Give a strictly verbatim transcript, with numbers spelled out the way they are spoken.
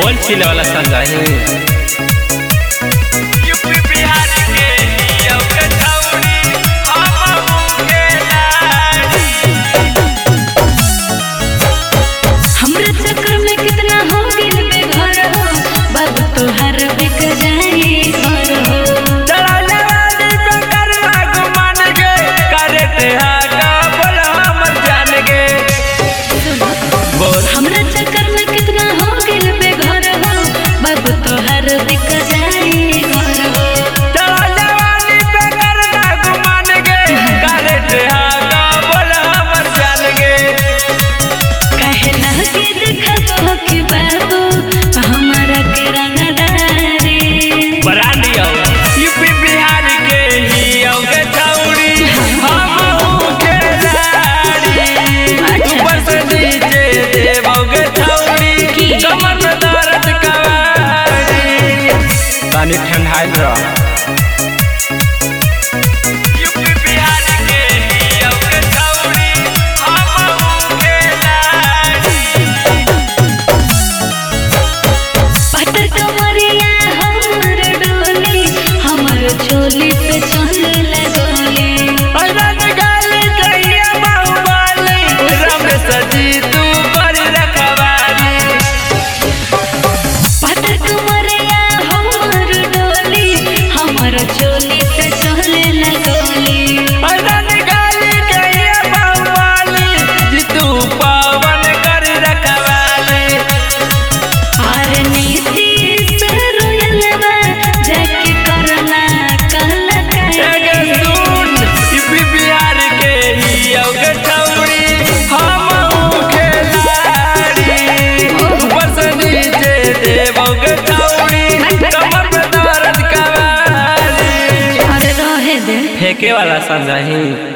बोल चिल्ले वाला संगा है। यूपी बिहार के हिया के छौरी हम के लाड़ी। हमरा चक्कर में कितना हो गेल बेघर हो, बाबू तोहर बिक जाई घर हो। चला जवानी पे करना गुमान गे, करे तेहागा बोल हमर जान गे। बोल हमरा चक्कर में कितना हो गेल बेघर हो, बाबू तोहर बिक जाई घर हो। चला जवानी पे करना गुमान गे, करे तेहागा बोल हमर जान गे। काहे ना के देखबो कि बाबू हमरा के रंगदारी। बरानी आओ यूपी बिहार के हिया के छौरी हम के लाड़ी। ऊपर से नीचे देबो के छौरी, कमर में दर्द कवाड़ी। पानी ठंडाइल रह। यूपी बिहार के हिया के छौरी हम के लाड़ी। पटर कमरिया हमर डोली, हमर चोली पे चले लगोली। रंग गाली कहिया बाहुबली, रमेश जी तू बड़ी रखवाली। पटर कमरिया हमर डोली, हमर चोली पे चले लगोली। रंग गाली कहिया बाहुबली, जी तू पावन कर रखवाली। और नीति से रोयलवा जाके करना एगे कलकारी। सुन यूपी बिहार के हिया के छौरी हम के लाड़ी। ऊपर से नीचे देबो के छौरी, कमर में दर्द कवाली। अरे रहे दे फेंके वाला संग ही।